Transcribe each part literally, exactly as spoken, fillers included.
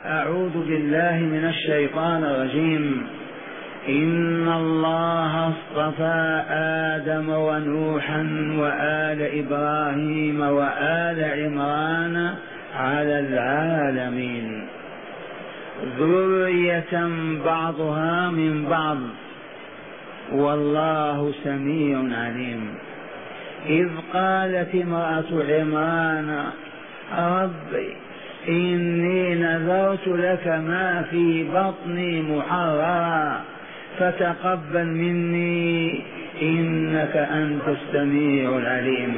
أعوذ بالله من الشيطان الرجيم. إن الله اصطفى آدم ونوحا وآل إبراهيم وآل عمران على العالمين ذرية بعضها من بعض والله سميع عليم. إذ قالت امرأة عمران ربي إني نذرت لك ما في بطني محررا فتقبل مني إنك أنت السميع العليم.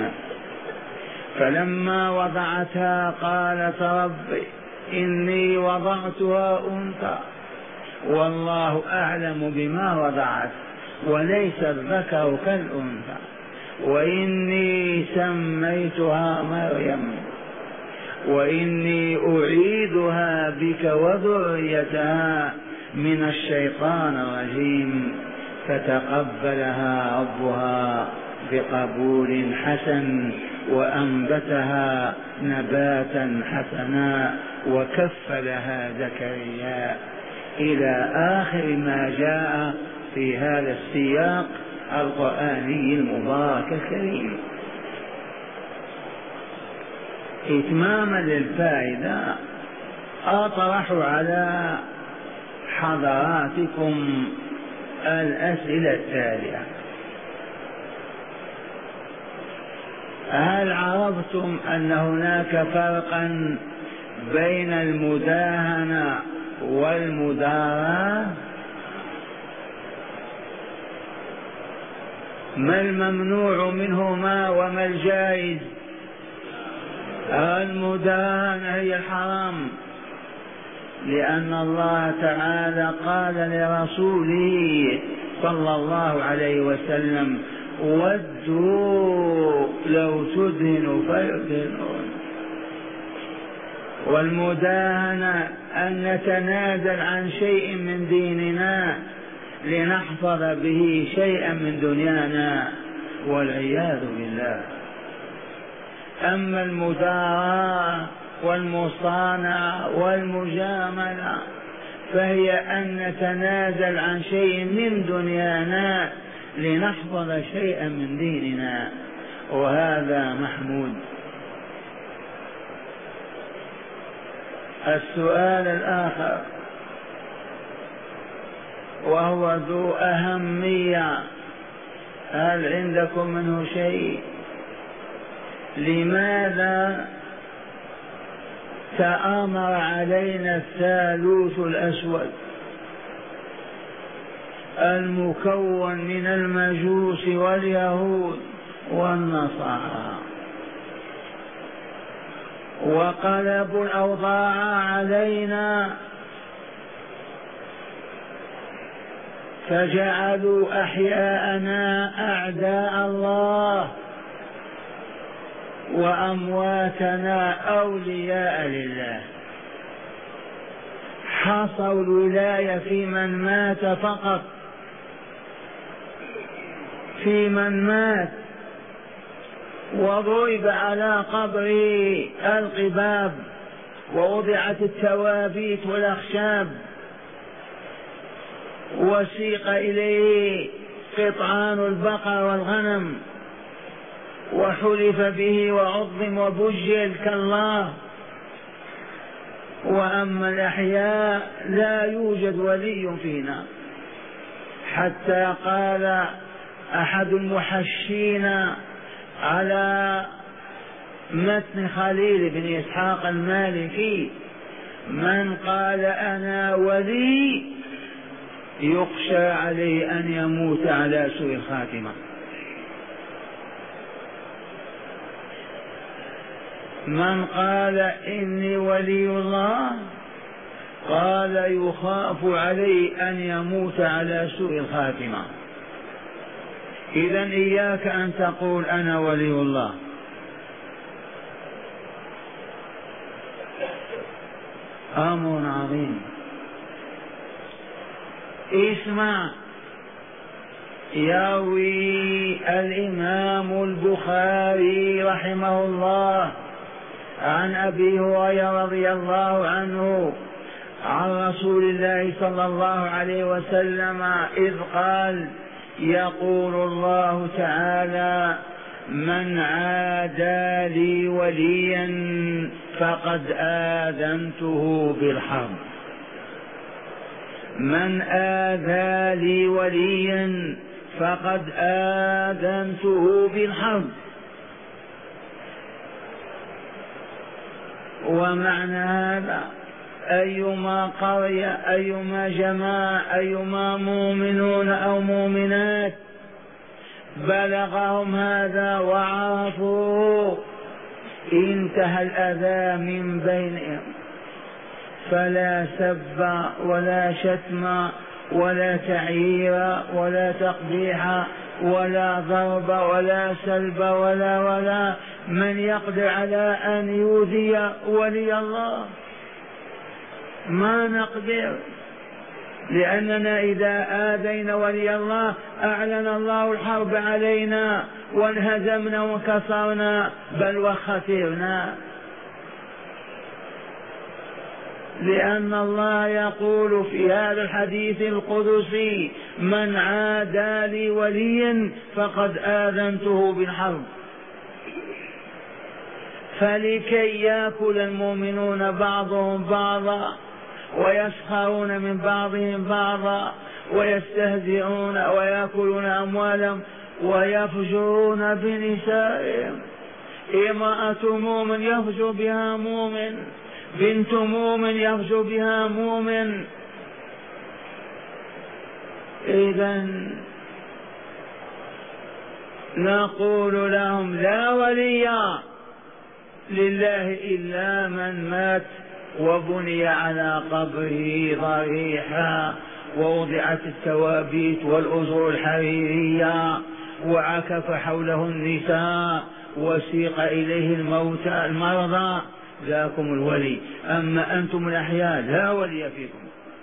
فلما وضعتها قالت ربي إني وضعتها أنثى والله أعلم بما وضعت وليس الذكر كالأنثى وإني سميتها مريم وإني أعيدها بك وذريتها من الشيطان الرجيم. فتقبلها ربها بقبول حسن وأنبتها نباتا حسنا وكفلها زكريا إلى آخر ما جاء في هذا السياق القرآني المبارك الكريم. إتماما للفائدة أطرح على حضراتكم الأسئلة التالية: هل عرفتم أن هناك فرقا بين المداهنة والمداراة؟ ما الممنوع منهما وما الجائز؟ المداهنة هي الحرام، لأن الله تعالى قال لرسوله صلى الله عليه وسلم: ودوا لو تدهن فيدهنون. والمداهنة أن نتنازل عن شيء من ديننا لنحفظ به شيئا من دنيانا والعياذ بالله. أما المداراة والمصانعة والمجاملة فهي أن نتنازل عن شيء من دنيانا لنحفظ شيئا من ديننا، وهذا محمود. السؤال الآخر وهو ذو أهمية: هل عندكم منه شيء؟ لماذا تآمر علينا الثالوث الأسود المكون من المجوس واليهود والنصارى وقلبوا الأوضاع علينا فجعلوا أحياءنا أعداء الله وأمواتنا أولياء لله؟ حصوا الولاية في من مات فقط، في من مات، وضرب على قبره القباب ووضعت التوابيت والأخشاب وسيق إليه قطعان البقر والغنم وحلف به وعظم وبجل كالله. وأما الأحياء لا يوجد ولي فينا، حتى قال أحد المحشين على متن خليل بن إسحاق المالكي: من قال أنا ولي يخشى عليه أن يموت على سوء الخاتمة. من قال إني ولي الله قال يخاف عليه أن يموت على سوء الخاتمة. إذن إياك أن تقول أنا ولي الله. أمر عظيم. اسمع، يروي الإمام البخاري رحمه الله عن أبي هريرة رضي الله عنه عن رسول الله صلى الله عليه وسلم إذ قال: يقول الله تعالى: من عادى لي وليا فقد آذنته بالحرب. من آذى لي وليا فقد آذنته بالحرب. ومعنى هذا أيما قرية، أيما جماعة، أيما مؤمنون أو مؤمنات بلغهم هذا وعرفوا انتهى الأذى من بينهم، فلا سب ولا شتم ولا تعيير ولا تقبيح ولا ضرب ولا سلب ولا ولا من يقدر على أن يؤذي ولي الله ما نقدر، لأننا إذا آذينا ولي الله أعلن الله الحرب علينا وانهزمنا وكسرنا بل وخسرنا. لأن الله يقول في هذا الحديث القدسي: من عادى لي وليا فقد آذنته بالحرب. فلكي يأكل المؤمنون بعضهم بعضا ويسخرون من بعضهم بعضا ويستهزئون ويأكلون أموالهم ويفجرون بنسائهم. امرأة مؤمن يفجر بها مؤمن، بنت مؤمن يفجر بها مؤمن. إذن نقول لهم: لا ولي لله إلا من مات وبني على قبره ضريحا ووضعت التوابيت والأزر الحريرية وعكف حوله النساء وسيق إليه الموتى المرضى، ذاكم الولي. أما أنتم الأحياء لا ولي فيكم.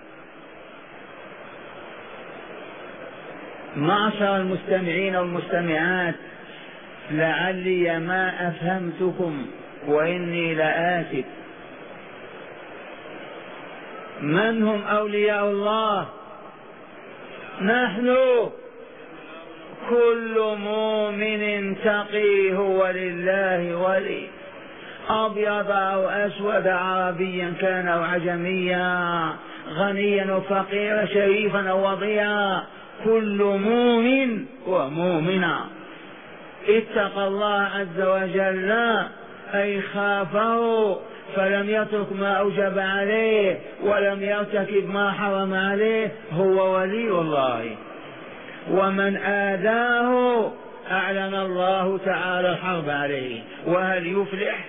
معشر المستمعين والمستمعات، لعلي ما أفهمتكم وإني لآسف. من هم أولياء الله؟ نحن. كل مؤمن تقي هو لله ولي، أبيض أو أسود، عربيا كان أو عجميا، غنيا وفقيرا، شريفا أو وضيعا، كل مؤمن ومؤمنا اتقى الله عز وجل أي خافه فلم يترك ما أوجب عليه ولم يرتكب ما حرم عليه، هو ولي الله. ومن آذاه أعلن الله تعالى الحرب عليه. وهل يفلح؟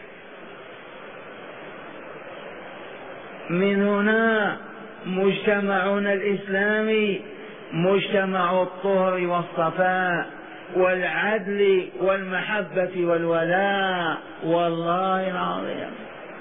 من هنا مجتمعنا الإسلامي مجتمع الطهر والصفاء والعدل والمحبة والولاء، والله العظيم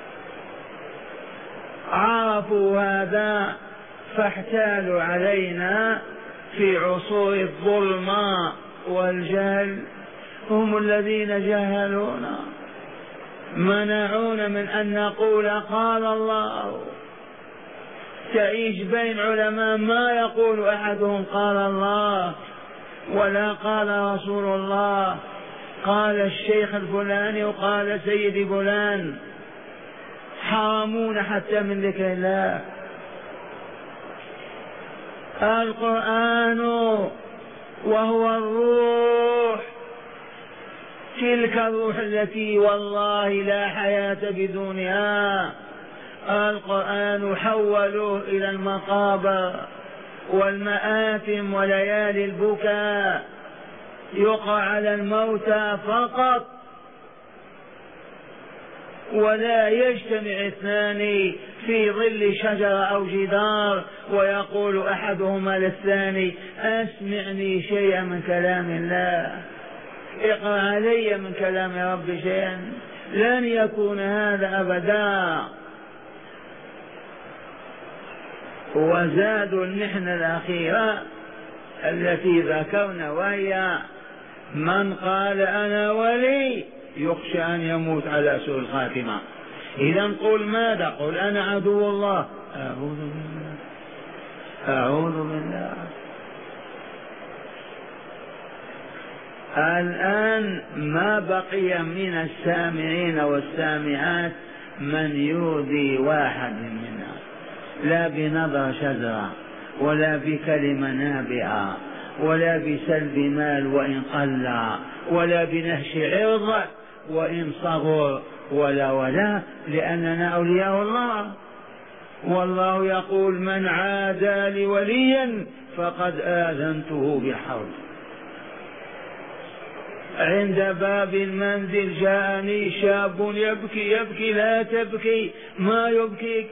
عرفوا هذا فاحتالوا علينا في عصور الظلماء والجهل. هم الذين جهلونا، منعونا من أن نقول قال الله. تعيش بين علماء ما يقول أحدهم قال الله ولا قال رسول الله، قال الشيخ الفلاني وقال سيدي فلان، حرمون حتى من ذكر الله. القرآن وهو الروح، تلك الروح التي والله لا حياة بدونها. القرآن حولوه إلى المقابر والمآثم وليالي البكاء، يقع على الموتى فقط، ولا يجتمع اثنان في ظل شجرة أو جدار ويقول أحدهما للثاني أسمعني شيئا من كلام الله، اقرأ علي من كلام ربي شيئا. لن يكون هذا أبدا. وزادوا المحنة الأخيرة التي ذكرنا، وهي من قال أنا ولي يخشى أن يموت على سوء الخاتمة. إذا قل ماذا؟ قل أنا عدو الله أعوذ بالله أعوذ بالله. الآن ما بقي من السامعين والسامعات من يؤذي واحد منا، لا بنظر شجرة ولا بكلمة نابعة ولا بسلب مال وإن قل ولا بنهش عرض وإن صغر ولا ولا، لأننا أولياء الله. والله يقول من عادى لي وليا فقد آذنته بالحرب. عند باب المنزل جاءني شاب يبكي يبكي لا تبكي، ما يبكيك؟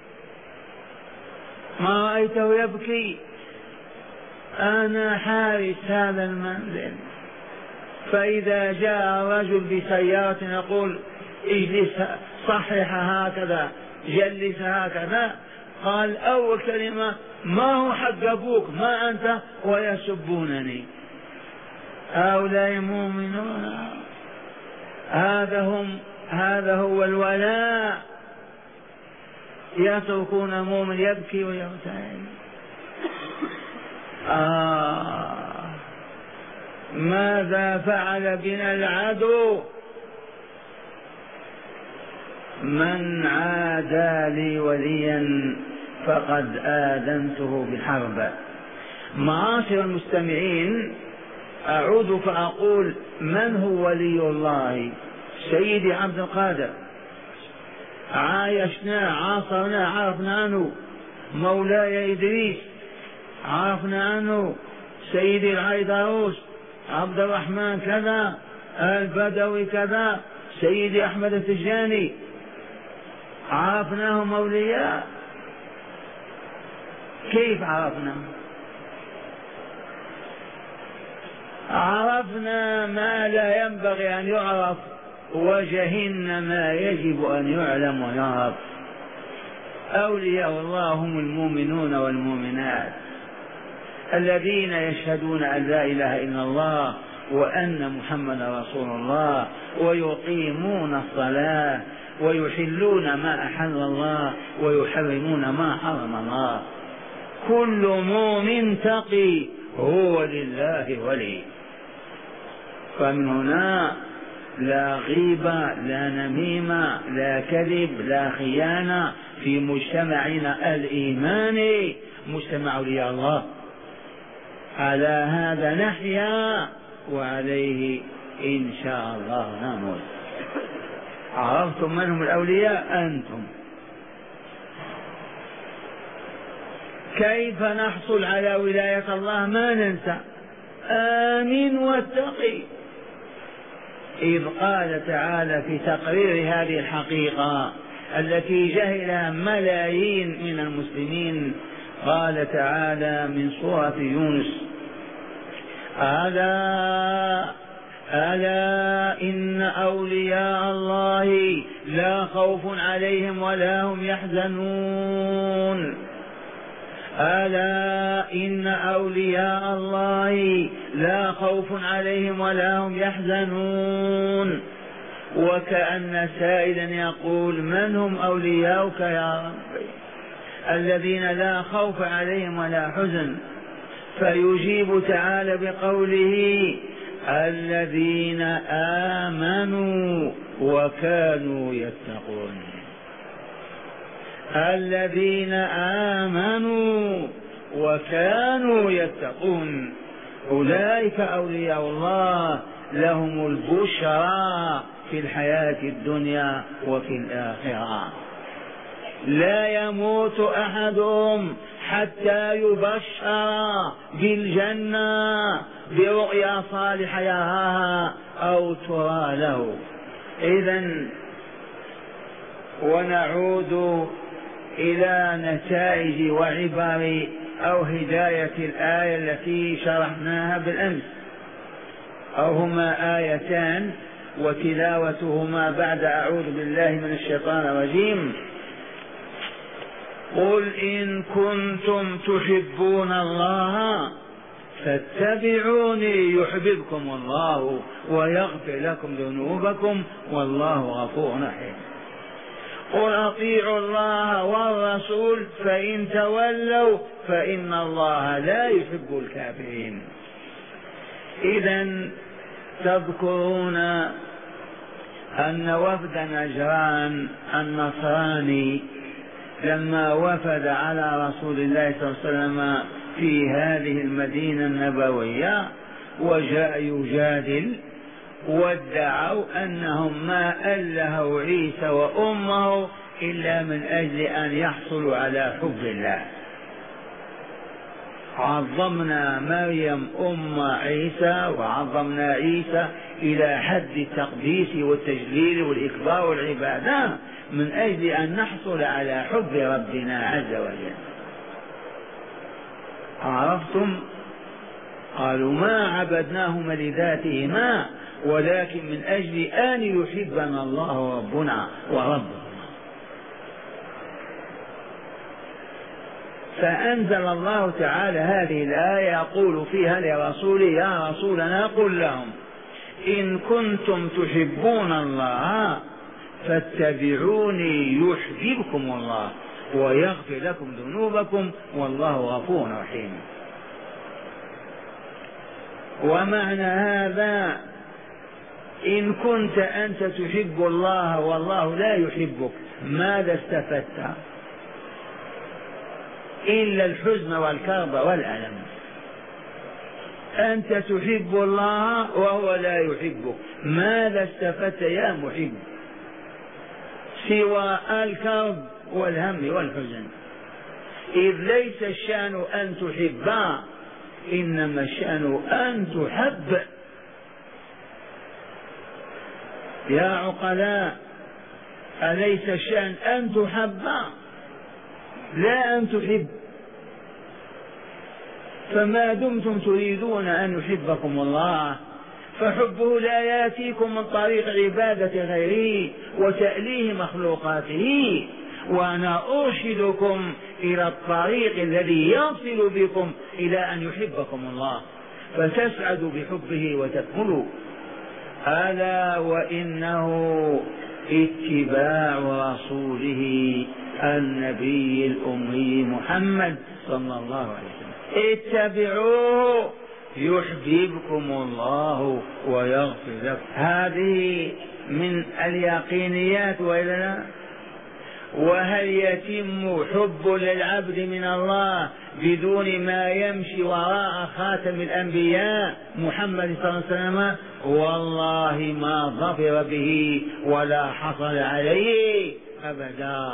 ما رأيته يبكي؟ أنا حارس هذا المنزل. فإذا جاء رجل بسيارة يقول اجلس صحح هكذا جلس هكذا، قال أول كلمة ما هو حق أبوك ما أنت، ويسبونني. هؤلاء مؤمنون، هذا هم هذا هو الولاء. يتركون مؤمن يبكي ويرتعد. آه ماذا فعل بنا العدو؟ من عادى لي وليا فقد آذنته بالحرب. معاشر المستمعين، أعود فأقول من هو ولي الله؟ سيدي عبد القادر، عايشناه عاصرناه عرفنا عنه. مولاي إدريس عرفنا عنه. سيدي العيدروس عبد الرحمن كذا، البدوي كذا، سيدي أحمد التجاني عرفناهم أولياء. كيف عرفناهم؟ عرفنا ما لا ينبغي أن يعرف وجهلنا ما يجب أن يعلم ويعرف. أولياء الله هم المؤمنون والمؤمنات الذين يشهدون أن لا إله إلا الله وأن محمد رسول الله، ويقيمون الصلاة ويحلون ما أحل الله ويحرمون ما حرم الله. كل مؤمن تقي هو لله ولي. فمن هنا لا غيبة لا نميمة لا كذب لا خيانة في مجتمعنا الإيماني، مجتمع أولياء الله. على هذا نحيا وعليه إن شاء الله نموت. عرفتم من هم الأولياء أنتم. كيف نحصل على ولاية الله؟ ما ننسى آمن واتقي. إذ قال تعالى في تقرير هذه الحقيقة التي جهلها ملايين من المسلمين، قال تعالى من سورة يونس: ألا ألا إن أولياء الله لا خوف عليهم ولا هم يحزنون. ألا إن أولياء الله لا خوف عليهم ولا هم يحزنون. وكأن سائلا يقول: من هم أولياؤك يا رب الذين لا خوف عليهم ولا حزن؟ فيجيب تعالى بقوله: الذين آمنوا وكانوا يتقون. الذين آمنوا وكانوا يتقون أولئك أولياء الله، لهم البشرى في الحياة الدنيا وفي الآخرة. لا يموت أحدهم حتى يبشر بالجنة برؤيا صالحة يراها أو ترى له. إذن ونعود إلى نتائج وعبر أو هداية الآية التي شرحناها بالأمس، أو هما آيتان وتلاوتهما بعد أعوذ بالله من الشيطان الرجيم: قل إن كنتم تحبون الله فاتبعوني يحببكم الله ويغفر لكم ذنوبكم والله غفور رحيم. قل أطيعوا الله والرسول فإن تولوا فإن الله لا يحب الكافرين. إذن تذكرون أن وفد نجران النصراني لما وفد على رسول الله صلى الله عليه وسلم في هذه المدينة النبوية وجاء يجادل، وادعوا أنهم ما ألهوا عيسى وأمه إلا من أجل أن يحصلوا على حب الله. عظمنا مريم أم عيسى وعظمنا عيسى إلى حد التقديس والتجليل والإكبار والعبادة من أجل أن نحصل على حب ربنا عز وجل. عرفتم؟ قالوا ما عبدناهما لذاتهما ولكن من أجل أن يحبنا الله ربنا وربنا. فأنزل الله تعالى هذه الآية يقول فيها لرسوله يا رسولنا قل لهم إن كنتم تحبون الله فاتبعوني يحببكم الله ويغفر لكم ذنوبكم والله غفور رحيم. ومعنى هذا إن كنت أنت تحب الله والله لا يحبك ماذا استفدت إلا الحزن والكرب والألم؟ أنت تحب الله وهو لا يحبك ماذا استفدت يا محب سوى الكرب والهم والحزن؟ إذ ليس الشأن أن تحب إنما الشأن أن تحب. يا عقلاء أليس الشأن أن تحب لا أن تحب؟ فما دمتم تريدون أن يحبكم الله فحبه لا يأتيكم من طريق عبادة غيره وتأليه مخلوقاته. وأنا أرشدكم إلى الطريق الذي يصل بكم إلى أن يحبكم الله فتسعدوا بحبه وتكملوا. ألا وإنه اتباع رسوله النبي الأمي محمد صلى الله عليه وسلم. اتبعوه يحببكم الله ويغفر لكم. هذه من اليقينيات وإلا لا؟ وهل يتم حب للعبد من الله بدون ما يمشي وراء خاتم الأنبياء محمد صلى الله عليه وسلم؟ والله ما ظفر به ولا حصل عليه أبدا.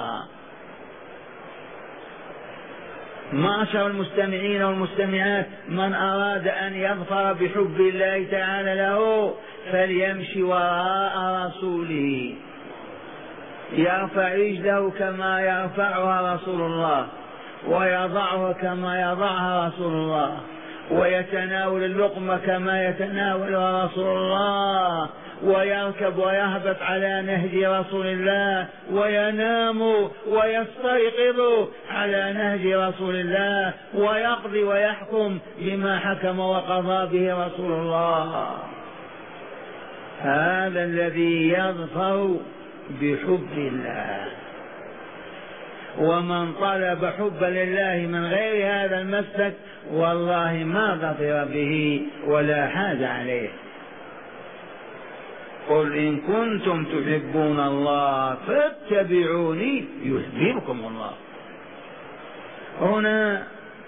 معشر المستمعين والمستمعات من أراد أن يظفر بحب الله تعالى له فليمشي وراء رسوله، يرفع رجله كما يرفعها رسول الله ويضعها كما يضعها رسول الله ويتناول اللقمة كما يتناولها رسول الله ويركب ويهبط على نهج رسول الله وينام ويستيقظ على نهج رسول الله ويقضي ويحكم بما حكم وقضى به رسول الله. هذا الذي يظفر بحب الله. ومن طلب حبا لله من غير هذا المسلك والله ما ظفر به ولا حاز عليه. قل إن كنتم تحبون الله فاتبعوني يحببكم الله. هنا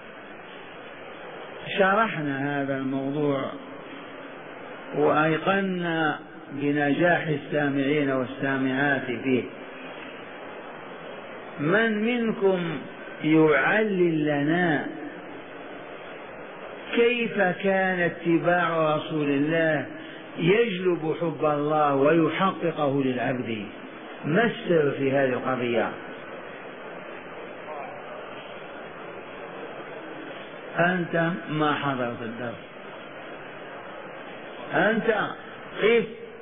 شرحنا هذا الموضوع وأيقنا بنجاح السامعين والسامعات فيه. من منكم يعلل لنا كيف كان اتباع رسول الله يجلب حب الله ويحققه للعبد؟ ما السر في هذه القضية؟ أنت ما حضرت الدرس، أنت قف.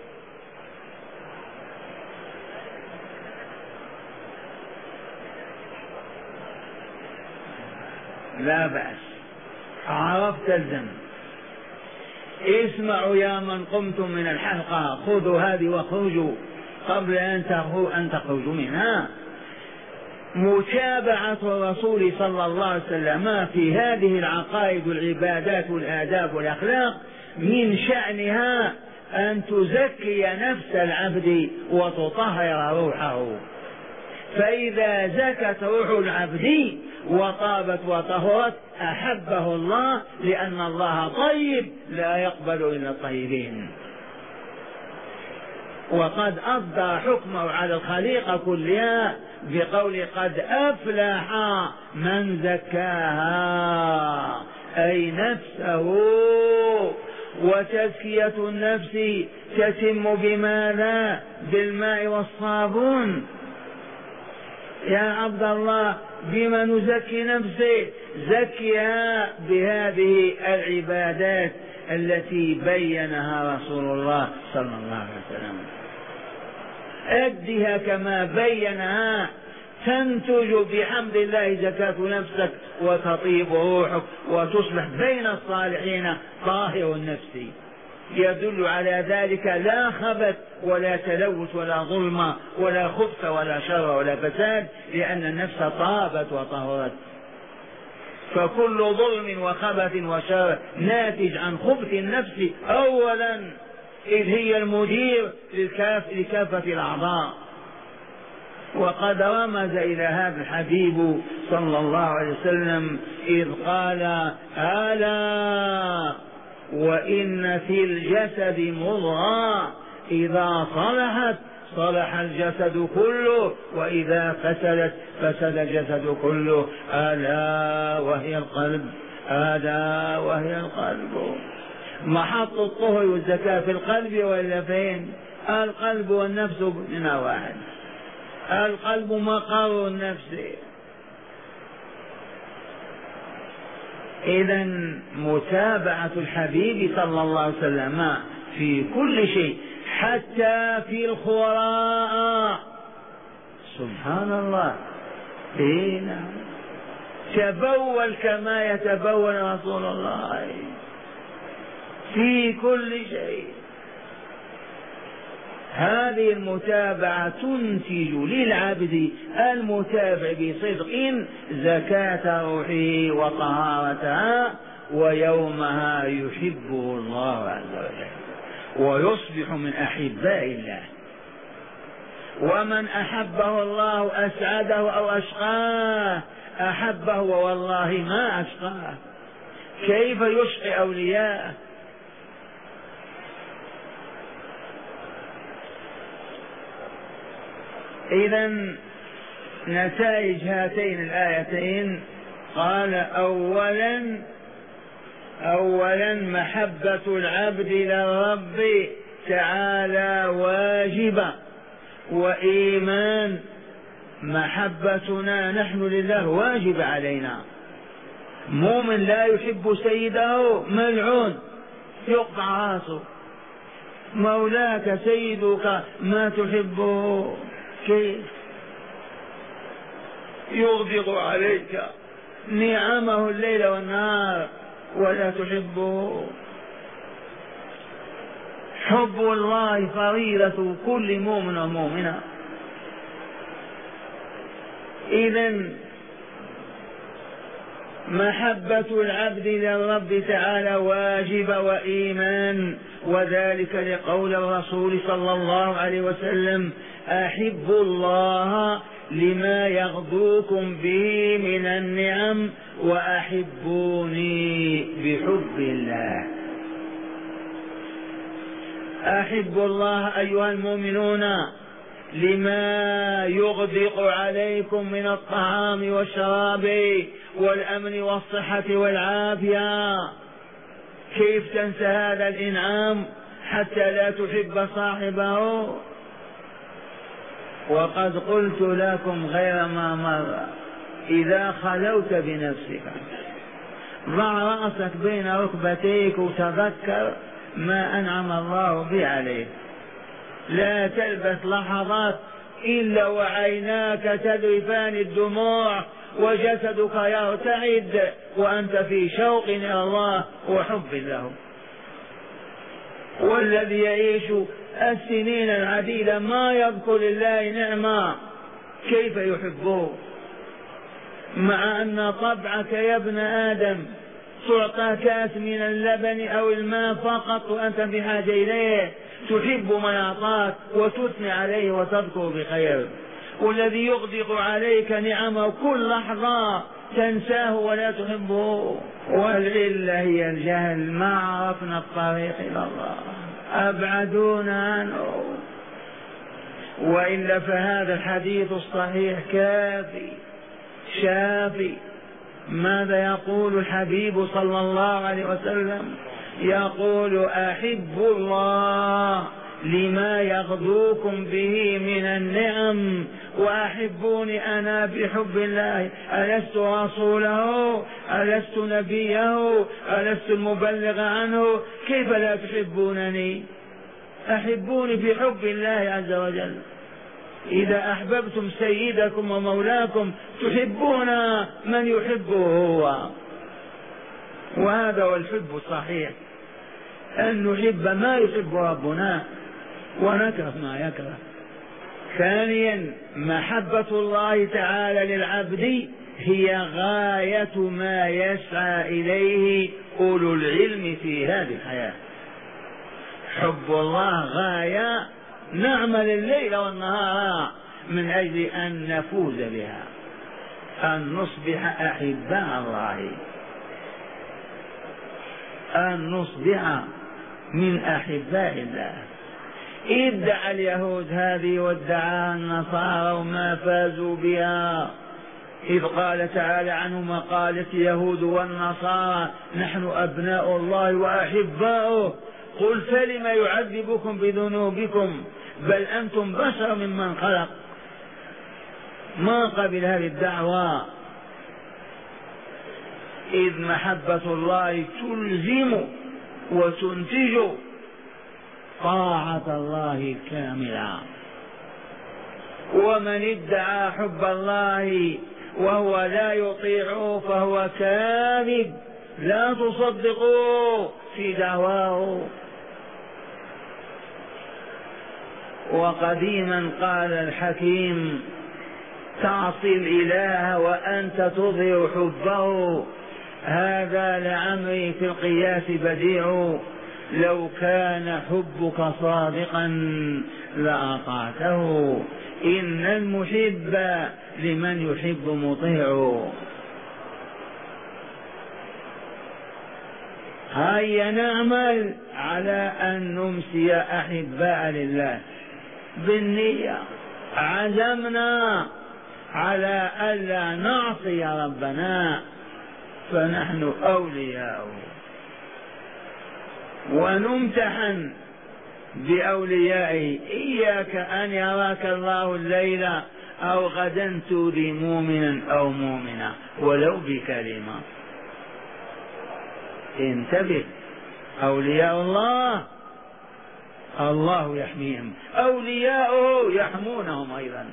لا بأس، عرفت الذنب. اسمعوا يا من قمتم من الحلقة، خذوا هذه واخرجوا قبل أن تخرجوا منها. متابعة الرسول صلى الله عليه وسلم في هذه العقائد والعبادات والآداب والأخلاق من شأنها أن تزكي نفس العبد وتطهر روحه، فإذا زكت روح العبد وطابت وطهرت أحبه الله، لأن الله طيب لا يقبل إلا الطيبين. وقد أصدر حكمه على الخليقة كلها بقول قد أفلح من زكاها، أي نفسه. وتزكية النفس تتم بماذا؟ بالماء والصابون. يا عبد الله بما نزكي نفسي؟ زكيها بهذه العبادات التي بينها رسول الله صلى الله عليه وسلم. أدها كما بينها تنتج بحمد الله زكاة نفسك وتطيب روحك وتصبح بين الصالحين طاهر النفس. يدل على ذلك لا خبث ولا تلوث ولا ظلم ولا خبث ولا شر ولا فساد، لأن النفس طابت وطهرت. فكل ظلم وخبث وشر ناتج عن خبث النفس أولا، إذ هي المدير لكافة الأعضاء. وقد رمز إلى هذا الحبيب صلى الله عليه وسلم إذ قال ألا وإن في الجسد مضغة إذا صلحت صلح الجسد كله وإذا فسدت فسد الجسد كله، ألا وهي القلب، ألا وهي القلب. محط الطهر والزكاة في القلب وإلا فين؟ القلب والنفس من واحد. القلب مقر النفس. إذا متابعة الحبيب صلى الله عليه وسلم في كل شيء حتى في الخراء. سبحان الله. إيه تبول كما يتبول رسول الله في كل شيء. هذه المتابعة تنتج للعبد المتابع بصدق زكاة روحه وطهارتها، ويومها يحبه الله عز وجل ويصبح من أحباء الله. ومن أحبه الله أسعده أو أشقاه، أحبه والله ما أشقاه. كيف يشقي أولياءه؟ إذن نتائج هاتين الآيتين قال أولا أولا محبة العبد للرب تعالى واجبة، وإيمان محبتنا نحن لله واجب علينا. مؤمن لا يحب سيده ملعون يقطع راسه. مولاك سيدك ما تحبه كيف؟ يغدق عليك نعمه الليل والنهار ولا تحبه. حب الله فريضة كل مؤمن ومؤمنة. إذن محبة العبد للرب تعالى واجب وإيمان، وذلك لقول الرسول صلى الله عليه وسلم أحبوا الله لما يغدوكم به من النعم وأحبوني بحب الله. أحبوا الله أيها المؤمنون لما يغدق عليكم من الطعام والشراب والأمن والصحة والعافية. كيف تنسى هذا الإنعام حتى لا تحب صاحبه؟ وقد قلت لكم غير ما مر، إذا خلوت بنفسك ضع رأسك بين ركبتيك وتذكر ما أنعم الله به عليك. لا تلبث لحظات إلا وعيناك تذرفان الدموع وجسدك يرتعد وأنت في شوق إلى الله وحب له. والذي يعيش السنين العديدة ما يذكر لله نعمة، كيف يحبه؟ مع أن طبعك يا ابن آدم تعطى كاس من اللبن أو الماء فقط وأنت بحاجة إليه، تحب من أعطاك وتثني عليه وتذكر بخير، والذي يغدق عليك نعمه كل لحظة تنساه ولا تحبه. والعلة هي الجهل، ما عرفنا الطريق إلى الله، أبعدونا عنه. وإلا فهذا الحديث الصحيح كافي شافي. ماذا يقول الحبيب صلى الله عليه وسلم؟ يقول أحب الله لما يغدوكم به من النعم وأحبوني أنا بحب الله. ألست رسوله؟ ألست نبيه؟ ألست المبلغ عنه؟ كيف لا تحبونني؟ أحبوني بحب الله عز وجل. إذا أحببتم سيدكم ومولاكم تحبون من يحبه هو، وهذا هو الحب الصحيح، أن نحب ما يحب ربنا ونكره ما يكره. ثانيا محبة الله تعالى للعبد هي غاية ما يسعى إليه أولو العلم في هذه الحياة. حب الله غاية نعمل الليل والنهار من أجل أن نفوز بها، أن نصبح أحباء الله، أن نصبح من أحباء الله. ادعى اليهود هذه وادعاها النصارى وما فازوا بها، إذ قال تعالى عنهما قالت اليهود والنصارى نحن أبناء الله وأحباؤه، قل فلم يعذبكم بذنوبكم بل أنتم بشر ممن خلق. ما قبل هذه الدعوة، إذ محبة الله تلزم وتنتج طاعة الله كاملة. ومن ادعى حب الله وهو لا يطيعه فهو كاذب، لا تصدقوا في دعواه. وقديما قال الحكيم تعصي الإله وأنت تظهر حبه، هذا لعمري في القياس بديع، لو كان حبك صادقا لأطعته، إن المحب لمن يحب مطيع. هيا نعمل على أن نمسي أحباء لله بالنية، عزمنا على ألا نعصي ربنا فنحن أولياؤه، ونمتحن بأوليائه. إياك أن يراك الله الليل أو غدا تؤذي مؤمنا أو مؤمنا ولو بكلمة. انتبه، أولياء الله الله يحميهم، أولياؤه يحمونهم أيضا.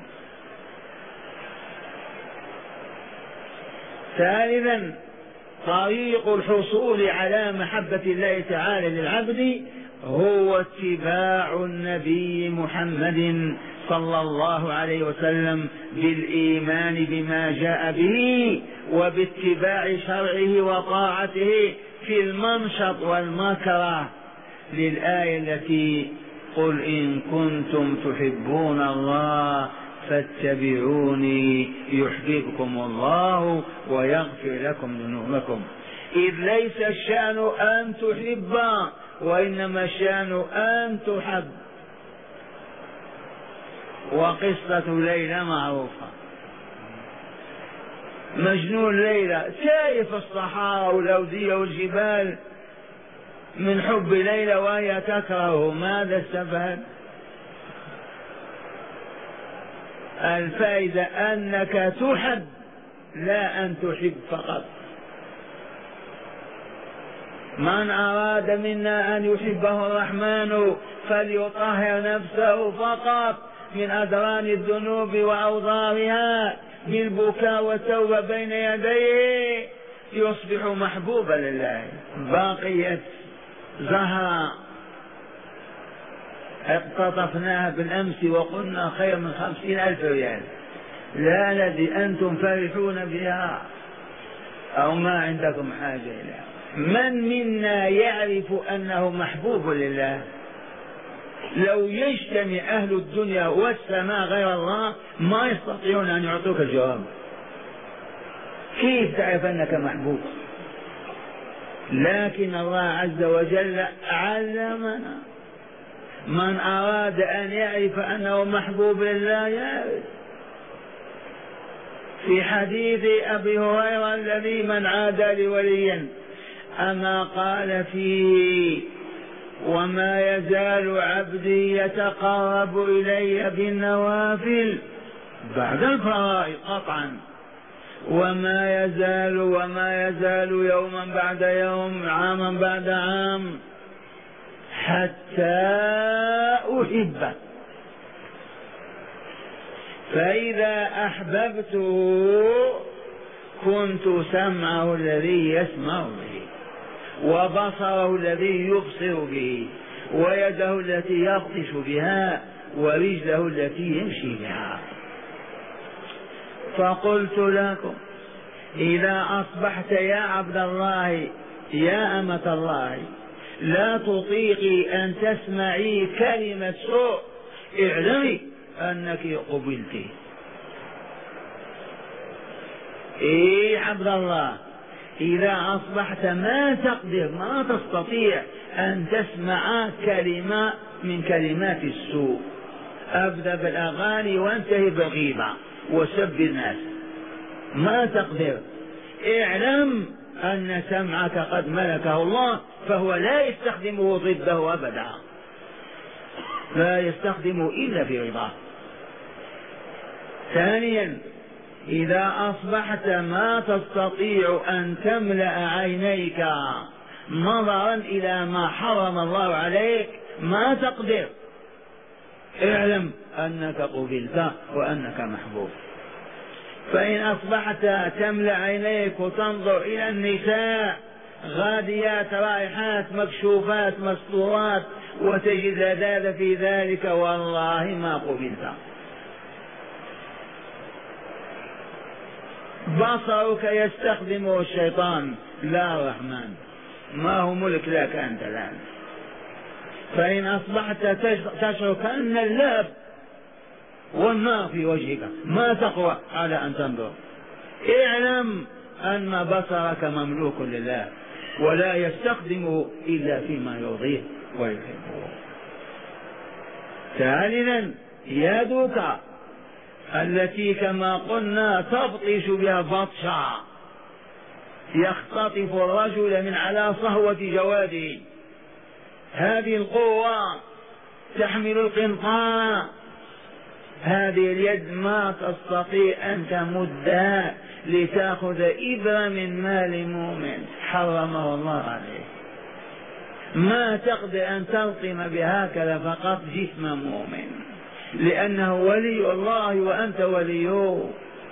ثالثا طريق الحصول على محبة الله تعالى للعبد هو اتباع النبي محمد صلى الله عليه وسلم بالإيمان بما جاء به وباتباع شرعه وطاعته في المنشط والمكره، للآية التي قل إن كنتم تحبون الله فاتبعوني يحببكم الله ويغفر لكم ذنوبكم. إذ ليس الشأن أن تحب وإنما الشأن أن تحب. وقصة ليلى معروفة، مجنون ليلى شايف الصحارى والأودية والجبال من حب ليلى وهي تكره، ماذا استفاد؟ الفائدة أنك تحب لا أن تحب فقط. من أراد منا أن يحبه الرحمن فليطهر نفسه فقط من أدران الذنوب وأوضارها بالبكاء والتوبة بين يديه يصبح محبوبا لله. بقيت زهرة اقتطفناها بالأمس وقلنا خير من خمسين ألف ريال، لا الذي أنتم فرحون بها أو ما عندكم حاجة إليها. من منا يعرف أنه محبوب لله؟ لو يجتمع أهل الدنيا والسماء غير الله ما يستطيعون أن يعطوك الجواب. كيف تعرف أنك محبوب؟ لكن الله عز وجل علمنا. من أراد أن يعرف أنه محبوب لله يعرف. في حديث أبي هريرة الذي من عادى لوليا أما قال فيه وما يزال عبدي يتقرب إلي بالنوافل بعد الفرائض قطعا، وما يزال وما يزال يوما بعد يوم عاما بعد عام حتى أحبه، فإذا أحببته كنت سمعه الذي يسمع به وبصره الذي يبصر به ويده التي يبطش بها ورجله التي يمشي بها. فقلت لكم إذا أصبحت يا عبد الله يا أمة الله لا تطيقي أن تسمعي كلمة سوء اعلمي أنك قبلت. إيه عبد الله إذا أصبحت ما تقدر ما تستطيع أن تسمع كلمة من كلمات السوء، أبدأ بالأغاني وانتهي بالغيبة وسب الناس، ما تقدر، اعلم أن سمعك قد ملكه الله فهو لا يستخدمه ضده أبدا، لا يستخدمه إلا في رضاه. ثانيا إذا أصبحت ما تستطيع أن تملأ عينيك نظرا إلى ما حرم الله عليك ما تقدر، اعلم أنك قبلت وأنك محبوب. فإن أصبحت تملأ عينيك وتنظر إلى النساء غاديات رائحات مكشوفات مستورات وتجد لذاذ في ذلك والله ما قبلت. بصرك يستخدمه الشيطان لا الرحمن، ما هو ملك لك أنت الآن. فإن أصبحت تشعر كأن اللهب والنار في وجهك ما تقوى على أن تنظر، اعلم أن بصرك مملوك لله ولا يستخدمه إلا فيما يرضيه ويحبه. ثالثا يدك التي كما قلنا تبطش بها بطشا يختطف الرجل من على صهوة جواده، هذه القوة تحمل القنطار، هذه اليد ما تستطيع أن تمدها لتأخذ إبرة من مال مؤمن حرمه الله عليه، ما تقدر أن تلطم بهكذا فقط جسم مؤمن لأنه ولي الله وأنت وليه،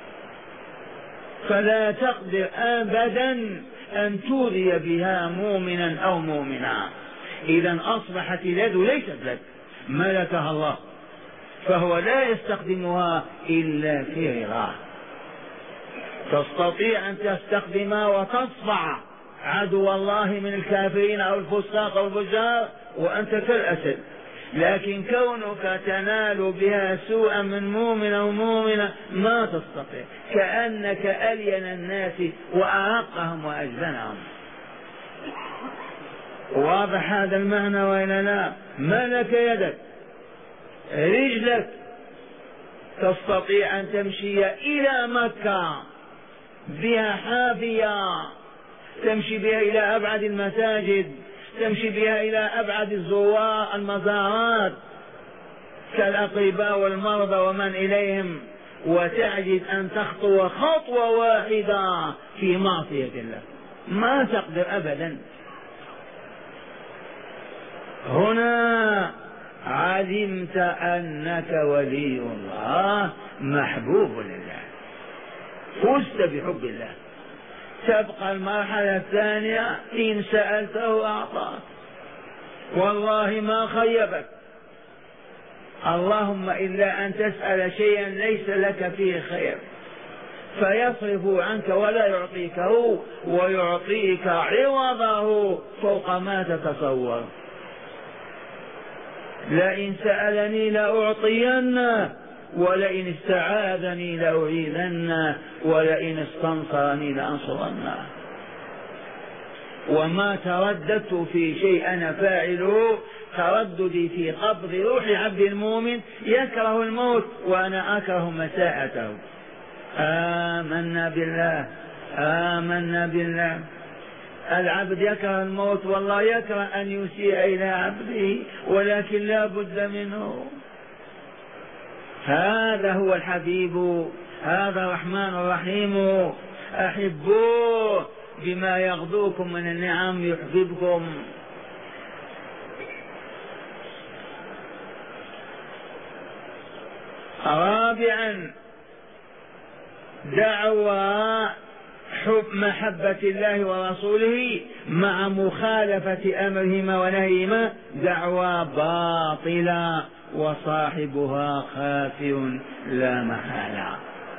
فلا تقدر أبدا أن تؤذي بها مؤمنا أو مؤمنا. إذا أصبحت اليد ليست لك ملكها الله فهو لا يستخدمها إلا في رضاه. تستطيع أن تستخدمها وتصفع عدو الله من الكافرين أو الفساق أو الفجار وأنت كالأسد، لكن كونك تنال بها سوءا من مؤمن أو مؤمنة ما تستطيع، كأنك ألين الناس وأرقهم وأجبنهم. واضح هذا المعنى وإلا لا؟ ملك يدك رجلك تستطيع أن تمشي إلى مكة بها حافية، تمشي بها إلى أبعد المساجد، تمشي بها إلى أبعد الزوار المزارات كالأطباء والمرضى ومن إليهم، وتعجز أن تخطو خطوة واحدة في معصية الله، ما تقدر أبدا. هنا علمت أنك ولي الله محبوب لله، فزت بحب الله. تبقى المرحلة الثانية إن سألته أعطاك، والله ما خيبك اللهم إلا أن تسأل شيئا ليس لك فيه خير فيصرف عنك ولا يعطيكه ويعطيك عوضه فوق ما تتصور. لئن سألني لأعطينه ولئن استعاذني لأعيذنه ولئن استنصرني لأنصرنه. وما ترددت في شيء أنا فاعله ترددي في قبض روح عبد المؤمن يكره الموت وأنا أكره مساءته. آمنا بالله آمنا بالله. العبد يكره الموت والله يكره أن يسيء إلى عبده ولكن لا بد منه. هذا هو الحبيب، هذا الرحمن الرحيم. أحبوه بما يغدوكم من النعم يحببكم. رابعا دعوى حب محبة الله ورسوله مع مخالفة أمرهما ونهيهما دعوى باطلة وصاحبها خاسر لا محالة.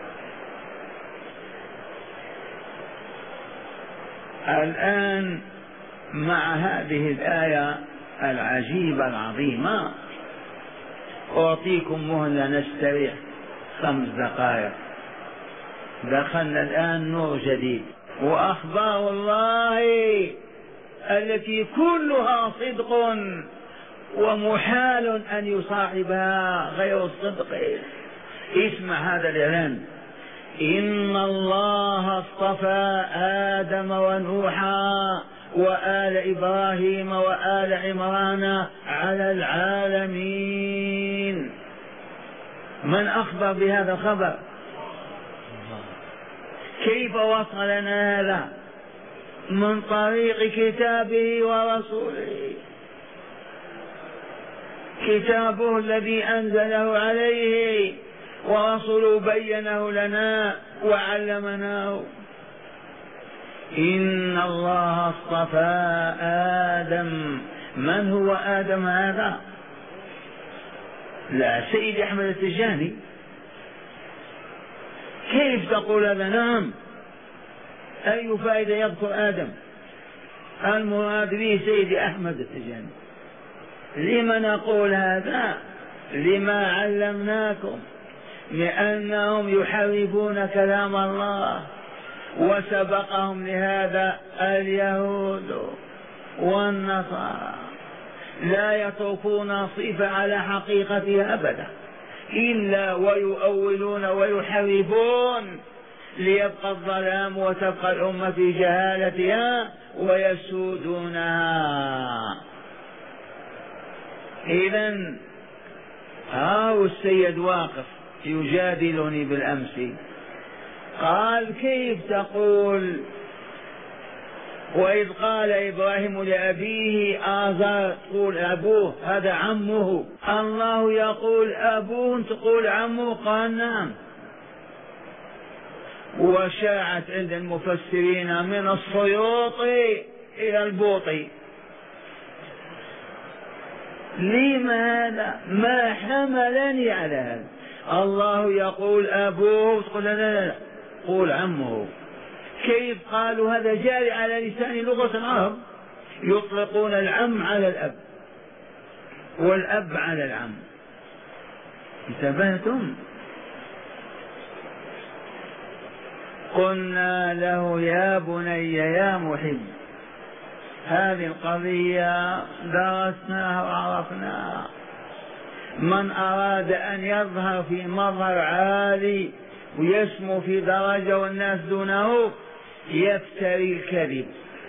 الآن مع هذه الآية العجيبة العظيمة أعطيكم مهلة نستريح خمس دقائق. دخلنا الآن نور جديد وأخبار الله التي كلها صدق ومحال أن يصاحبها غير الصدق. اسمع هذا الإعلان: إن الله اصطفى آدم ونوحا وآل إبراهيم وآل عمران على العالمين. من أخبر بهذا الخبر؟ كيف وصل لنا هذا؟ من طريق كتابه ورسوله. كتابه الذي أنزله عليه ورسوله بينه لنا وعلمناه. إن الله اصطفى آدم. من هو آدم هذا؟ لا سيد أحمد التجاني. كيف تقول هذا؟ نعم. أي فائدة يذكر آدم؟ المراد به سيد أحمد التجاني. لما نقول هذا؟ لما علمناكم، لأنهم يحرفون كلام الله وسبقهم لهذا اليهود والنصارى. لا يتركون صفة على حقيقتها أبدا إلا ويؤولون ويحرفون ليبقى الظلام وتبقى الأمة في جهالتها ويسودونها. إذن هاو السيد واقف يجادلني بالأمس قال: كيف تقول وإذ قال إبراهيم لأبيه آزر تقول أبوه؟ هذا عمه. الله يقول أبوه تقول عمه. قال: نعم. وشاعت عند المفسرين من السيوط إلى البوطي. لماذا؟ ما حملني على هذا؟ الله يقول أبوه تقول لا لا لا قول عمه. كيف قالوا؟ هذا جاري على لسان لغة العرب، يطلقون العم على الأب والأب على العم. انتبهتم؟ قلنا له يا بني يا محب، هذه القضية درسناها وعرفناها. من أراد أن يظهر في مظهر عالي ويسمو في درجة والناس دونه يفتري الكذب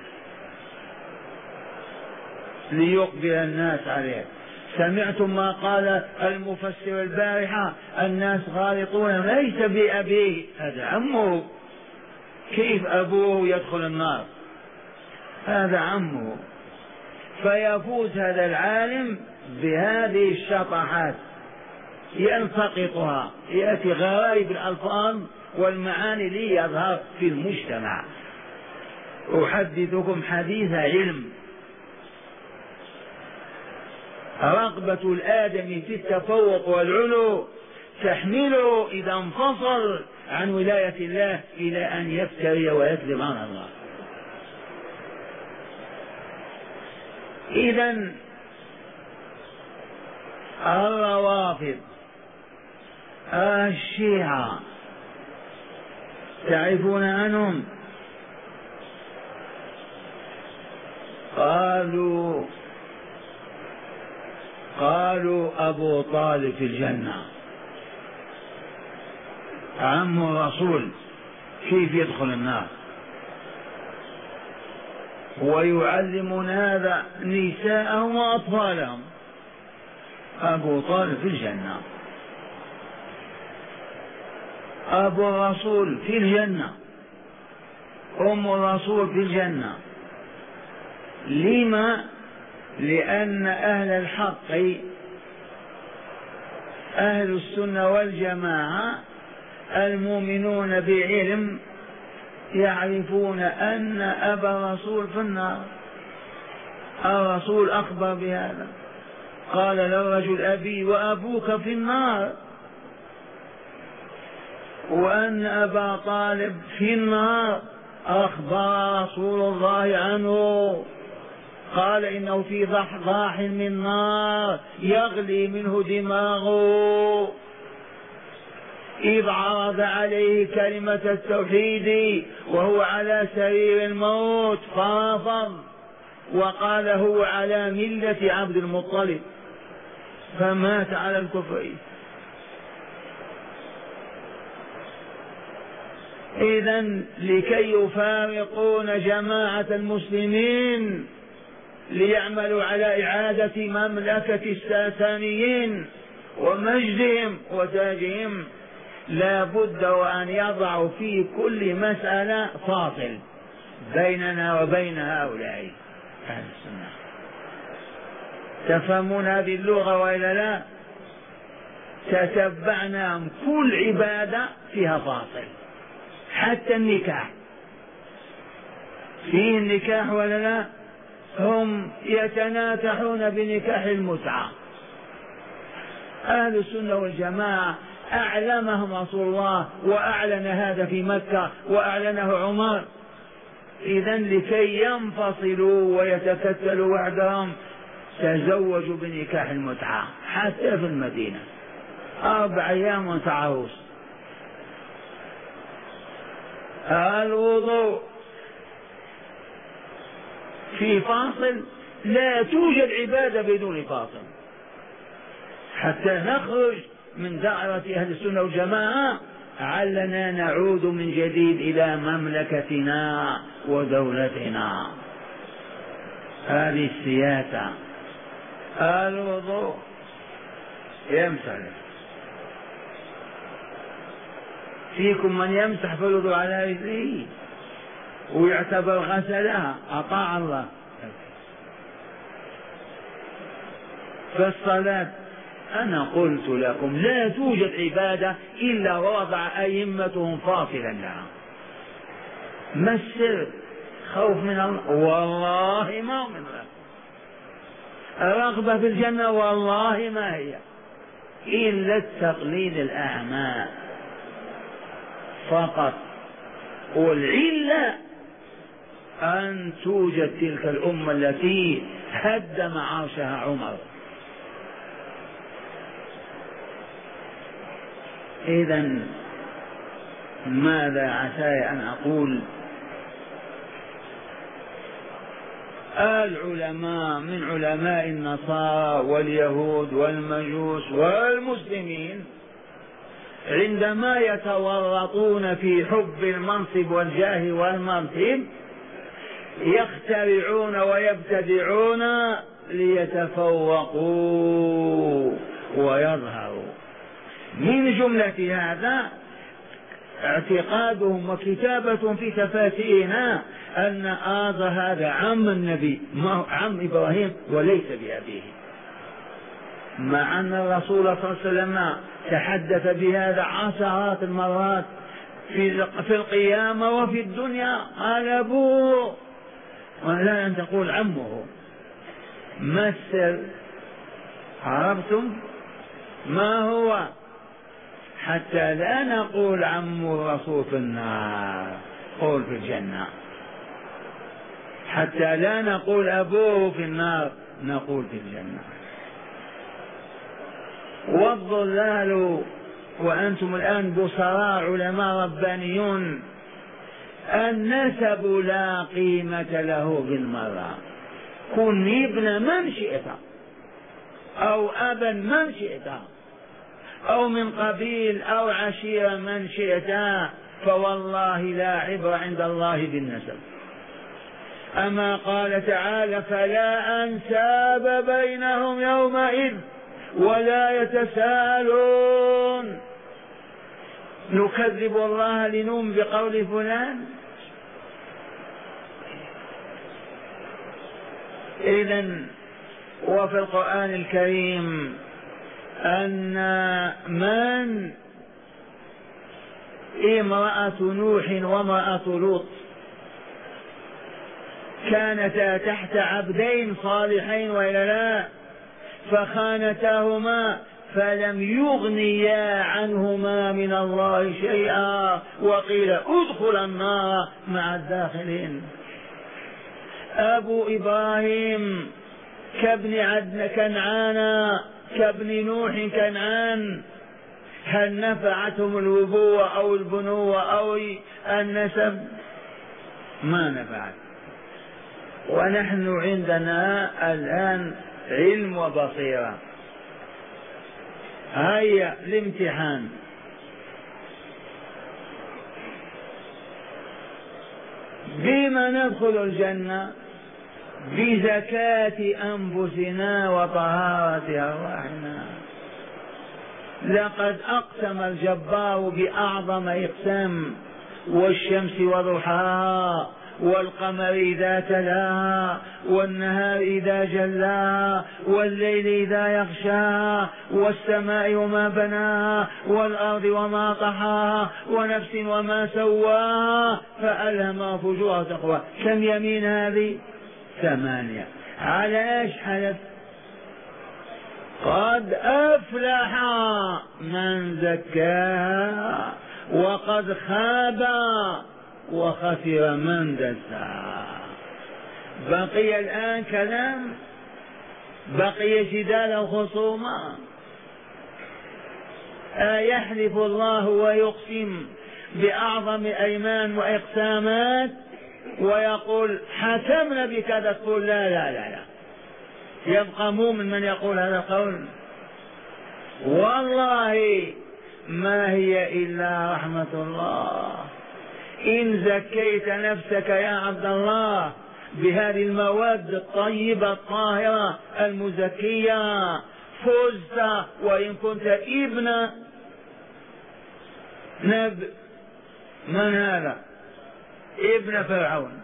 ليقبل الناس عليه. سمعتم ما قال المفسر البارحة: الناس غالطون. ليس بأبيه، هذا عمه. كيف أبوه يدخل النار؟ هذا عمه. فيفوز هذا العالم بهذه الشطحات يلتقطها، يأتي غرائب الألفاظ والمعاني ليظهر في المجتمع. أحدثكم حديث علم. رغبة الآدم في التفوق والعلو تحمله إذا انفصل عن ولاية الله إلى أن يفتري ويكذب على الله. إذن الروافض الشيعة تعرفون عنهم؟ قالوا قالوا أبو طالب في الجنة، عم الرسول كيف يدخل النار؟ ويعلمون هذا نساءهم وأطفالهم. أبو طالب في الجنة، أبو الرسول في الجنة، أم الرسول في الجنة. لما؟ لأن أهل الحق أهل السنة والجماعة المؤمنون بعلم يعرفون أن أبا الرسول في النار. الرسول أخبر بهذا، قال للرجل أبي وأبوك في النار، وأن أبا طالب في النار أخبر رسول الله عنه، قال إنه في ضحضاح من نار يغلي منه دماغه، إذ عرض عليه كلمة التوحيد وهو على سرير الموت فرفض وقال هو على ملة عبد المطلب فمات على الكفر. إذن لكي يفارقون جماعة المسلمين ليعملوا على إعادة مملكة الساسانيين ومجدهم وتاجهم، لا بد وأن يضعوا في كل مسألة فاصل بيننا وبين هؤلاء أهل السنة. تفهمون هذه اللغة وإلا لا؟ تتبعنا كل عبادة فيها فاصل، حتى النكاح فيه النكاح ولا لا؟ هم يتناكحون بنكاح المتعة. أهل السنة والجماعة أعلمهم رسول الله وأعلن هذا في مكة وأعلنه عمر. إذن لكي ينفصلوا ويتكتلوا وحدهم تزوجوا بنكاح المتعة حتى في المدينة أربع أيام وانت عروس. الوضوء في فاصل، لا توجد عبادة بدون فاصل. حتى نخرج من دائرة أهل السنة والجماعة علنا نعود من جديد إلى مملكتنا ودولتنا. هذه السياسة. الوضوء يمسح، فيكم من يمسح في الوضوء على رجله ويعتبر غسلها، أطاع الله. في الصلاة أنا قلت لكم لا توجد عبادة إلا ووضع أئمتهم فاصلا لها. ما السر؟ خوف من الله؟ والله ما من الله. الرغبة في الجنة؟ والله ما هي إلا التقليد الأعمى فقط. والعلة أن توجد تلك الأمة التي هدم عرشها عمر. إذن ماذا عساي أن أقول؟ العلماء من علماء النصارى واليهود والمجوس والمسلمين عندما يتورطون في حب المنصب والجاه والمنصب يخترعون ويبتدعون ليتفوقوا ويظهروا. من جملة هذا اعتقادهم وكتابة في تفاسيرنا أن آذى هذا عم النبي، عم إبراهيم وليس بأبيه، مع أن الرسول صلى الله عليه وسلم تحدث بهذا عشرات المرات في في القيامة وفي الدنيا. قال أبوه ولا أن تقول عمه. ما السر؟ عرفتم ما هو؟ حتى لا نقول عم الرسول في النار، قول في الجنة. حتى لا نقول أبوه في النار، نقول في الجنة. والضلال وأنتم الآن بصراء علماء ربانيون، النسب لا قيمة له بالمرة. كن ابن من شئت أو أبا من شئت أو من قبيل أو عشيرة من شئت، فوالله لا عبرة عند الله بالنسب. أما قال تعالى فلا أنساب بينهم يومئذ ولا يتساءلون. نكذب الله لنؤمن بقول فلان؟ إذن وفي القرآن الكريم أن من امرأة نوح وامرأة لوط كانتا تحت عبدين صالحين وإلا لا، فخانتاهما فلم يغنيا عنهما من الله شيئا، وقيل ادخل النار مع الداخلين. أبو إبراهيم كابن عدن كنعان كابن نوح كنعان، هل نفعتهم الأبوة أو البنوة أو النسب؟ ما نفعت. ونحن عندنا الآن علم وبصيرة. هيا الامتحان، بما ندخل الجنة؟ بزكاة أنفسنا وطهارة أرواحنا. لقد أقسم الجبار بأعظم إقسام: والشمس وضحاها والقمر إذا تلاها والنهار إذا جلاها والليل إذا يغشاها والسماء وما بناها والأرض وما طحاها ونفس وما سواها فألهمها فجورها وتقواها. كم يمين هذه؟ ثمانية. على ايش حلف؟ قد أفلح من زكاها وقد خاب وخسر من دساها. بقي الآن كلام، بقي جدال وخصومة. أيحلف الله ويقسم بأعظم أيمان وإقسامات ويقول حكمنا بكذا، تقول لا لا لا لا، يبقى مؤمن من يقول هذا القول؟ والله ما هي إلا رحمة الله. إن زكيت نفسك يا عبد الله بهذه المواد الطيبة الطاهرة المزكية فزت، وإن كنت ابن نب من هذا؟ ابن فرعون.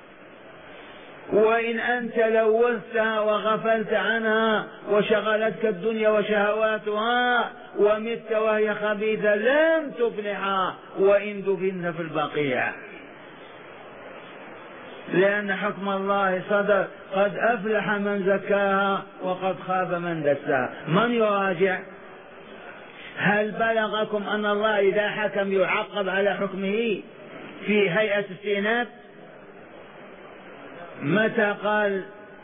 وإن أنت لوثتها وغفلت عنها وشغلتك الدنيا وشهواتها ومت وهي خبيثة لن تفلح وإن دفنت في البقيع، لأن حكم الله صدر: قد أفلح من زكاها وقد خاب من دساها. من يراجع؟ هل بلغكم أن الله إذا حكم يعقب على حكمه في هيئة استئناف؟ متى قال؟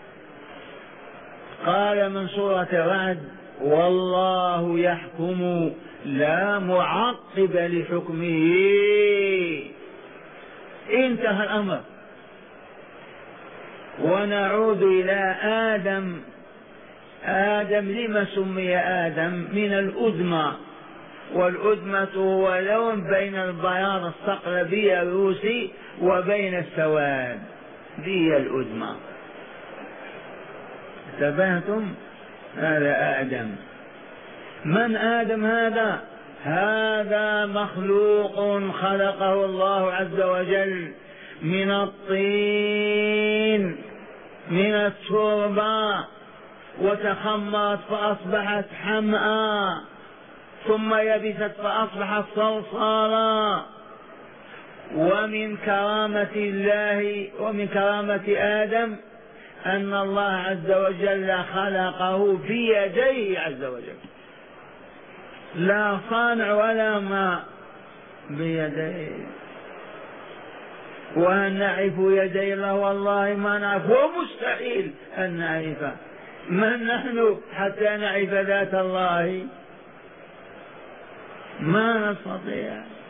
قال من سورة الرعد: والله يحكم لا معقب لحكمه. انتهى الأمر. ونعود إلى آدم. آدم لما سمي آدم؟ من الأدمى، والأدمة هو لون بين البياض الصقلبي الروسي وبين السواد، دي الأدمى. انتبهتم؟ هذا آدم. من آدم هذا؟ هذا مخلوق خلقه الله عز وجل من الطين، من التربة، وتخمرت فأصبحت حمأة، ثم يبست فأصبحت صلصالا. ومن كرامة الله ومن كرامة آدم أن الله عز وجل خلقه بيديه عز وجل، لا صانع ولا ما، بيديه. وهل نعرف يدي الله؟ والله ما نعرف، هو مستحيل أن نعرفه. من نحن حتى نعرف ذات الله؟ ما نستطيع.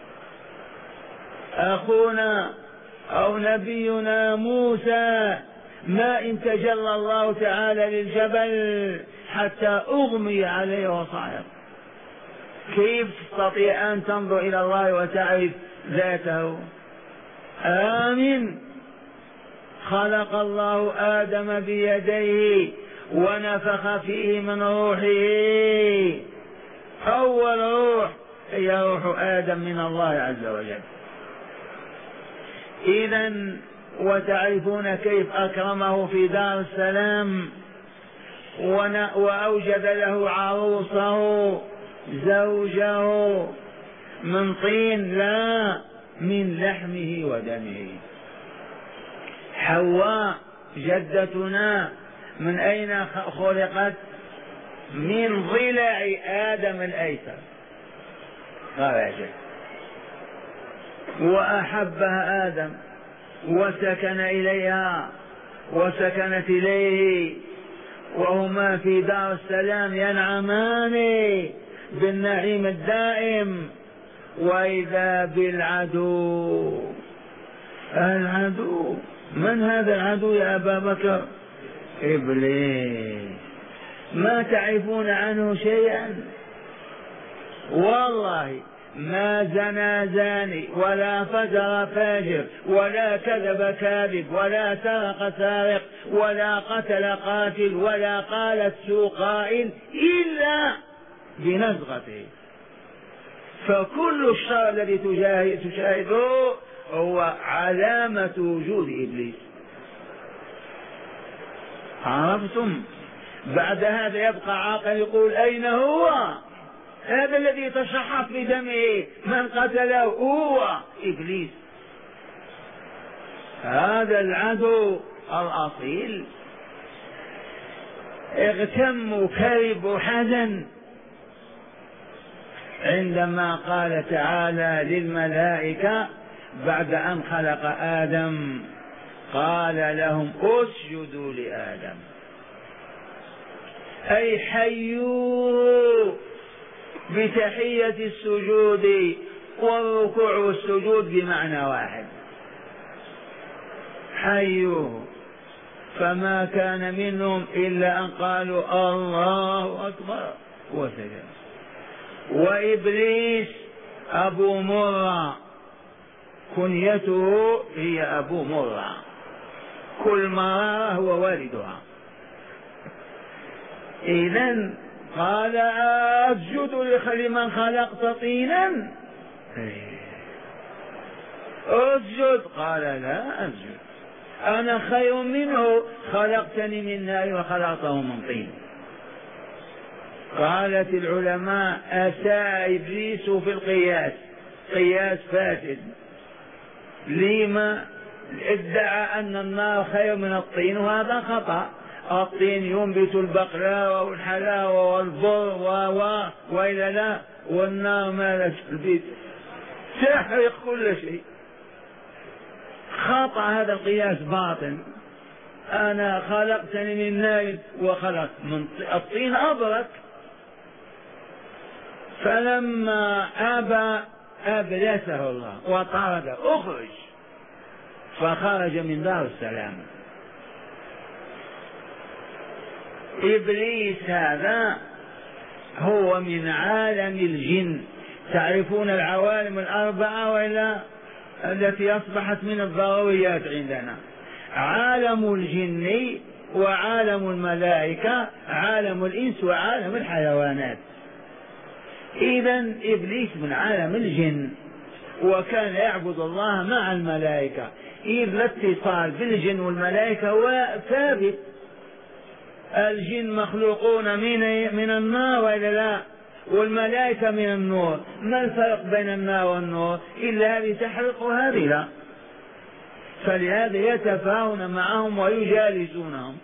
أخونا أو نبينا موسى ما إن تجلى الله تعالى للجبل حتى أغمي عليه وصعق، كيف تستطيع أن تنظر إلى الله وتعرف ذاته؟ آمن. خلق الله آدم بيديه ونفخ فيه من روحه، أول روح هي روح آدم من الله عز وجل. إذن وتعرفون كيف أكرمه في دار السلام وأوجد له عروسه زوجه من طين لا من لحمه ودمه. حواء جدتنا من أين خلقت؟ من ضلع آدم الأيسر خرجت، وأحبها آدم وسكن إليها وسكنت إليه، وهما في دار السلام ينعمان بالنعيم الدائم. وإذا بالعدو، العدو من هذا العدو يا أبا بكر؟ إبليس. ما تعرفون عنه شيئا؟ والله ما زنى زاني ولا فجر فاجر ولا كذب كاذب ولا سرق سارق ولا قتل قاتل ولا قال السوء قائل إلا بنزغته. فكل الشر الذي تشاهده هو علامة وجود إبليس. عرفتم؟ بعد هذا يبقى عاقل يقول أين هو هذا الذي تشحط بدمه؟ من قتله؟ هو إبليس، هذا العدو الأصيل. اغتم وكرب وحزن عندما قال تعالى للملائكة بعد أن خلق آدم قال لهم اسجدوا لآدم، أي حيوا بتحية السجود، والركوع والسجود بمعنى واحد، حيوه. فما كان منهم إلا أن قالوا الله أكبر وسجد. وإبليس أبو مرة، كنيته هي أبو مرة، كل مرة هو والدها. إذن قال أسجد لمن خلقت طينا؟ أسجد. قال لا أسجد، أنا خير منه، خلقتني من نار وخلقته من طين. قالت العلماء أساء إبليس في القياس، قياس فاسد. لما؟ ادعى أن النار خير من الطين، وهذا خطأ. الطين ينبت البقلاوة والحلاوة والبر و وإلى لا، والنار ما تنبت، تحرق كل شيء. خطأ، هذا القياس باطل. أنا خلقتني من نار وخلق من الطين أبرك. فلما أبى أبلسه الله وطرد، أخرج، فخرج من دار السلام. إبليس هذا هو من عالم الجن. تعرفون العوالم الأربعة وإلا التي أصبحت من الضروريات عندنا؟ عالم الجن وعالم الملائكة، عالم الإنس وعالم الحيوانات. إذن إبليس من عالم الجن، وكان يعبد الله مع الملائكة، إذ الاتصال بالجن والملائكة هو ثابت. الجن مخلوقون من من النار وإلا لا، والملائكة من النور. ما الفرق بين النار والنور؟ إلا هذه تحرق وهذه لا. فلهذا يتفاهون معهم ويجالسونهم.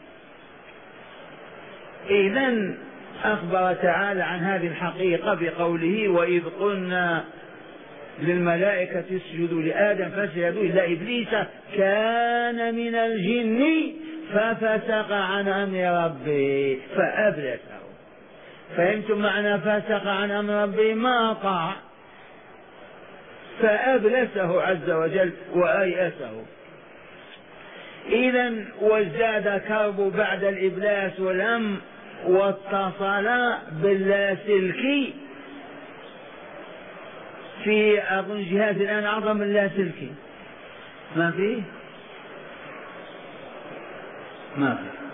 إذن أخبر تعالى عن هذه الحقيقة بقوله وإذ قلنا للملائكة اسجدوا لآدم فسجدوا إلا إبليس كان من الجن ففسق عن أمر ربه فأبلسه. فهمتم معنى فسق عن أمر ربه؟ ما أطاع، فأبلسه عز وجل وأيأسه. إذن وازداد كرب بعد الإبلاس والهم واتصل باللاسلكي في أظن جهاز الآن أعظم من اللاسلكي، ما فيه ما فيه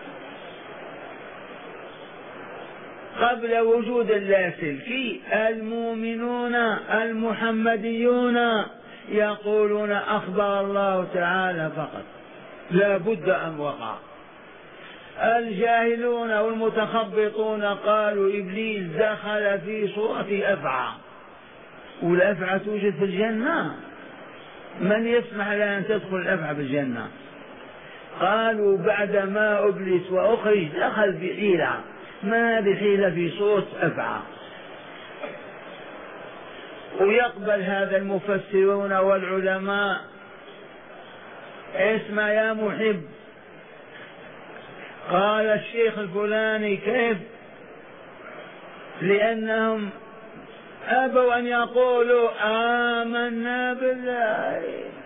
قبل وجود اللاسلكي المؤمنون المحمديون يقولون أخبر الله تعالى فقط لا بد أن وقع. الجاهلون والمتخبطون قالوا إبليس دخل في صورة أفعى، والأفعى توجد في الجنة، من يسمح لها أن تدخل الأفعى في الجنة؟ قالوا بعدما أبلس وأخرج دخل بحيلة، ما بحيلة في صورة أفعى. ويقبل هذا المفسرون والعلماء. اسمع يا محب، قال الشيخ الفلاني كيف؟ لأنهم أبوا أن يقولوا آمنا بالله.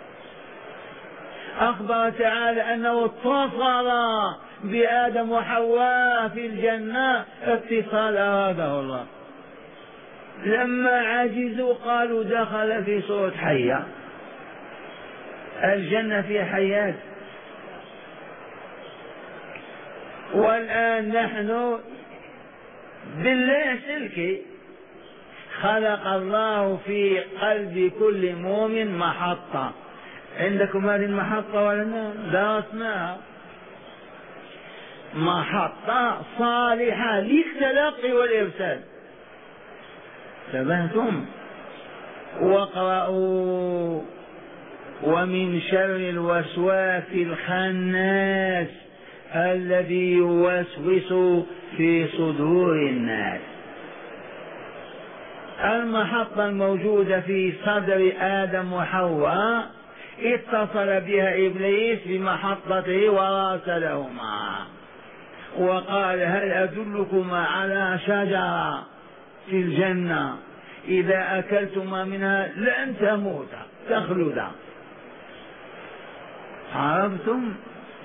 أخبر تعالى أنه اتصل بآدم وحواء في الجنة اتصال أراده الله. لما عجزوا قالوا دخل في صورة حية، الجنة فيها حيات. والآن نحن بالله سلكي خلق الله في قلب كل مؤمن محطة. عندكم هذه المحطة ولا لا؟ درسناها. محطة صالحة للتلقي والإرسال. تبهتم؟ واقرأوا ومن شر الوسواس الخناس الذي يوسوس في صدور الناس. المحطة الموجودة في صدر آدم وحواء اتصل بها إبليس بمحطته وراسلهما وقال هل أدلكما على شجرة في الجنة إذا أكلتما منها لن تموتا تخلدا؟ عرفتم؟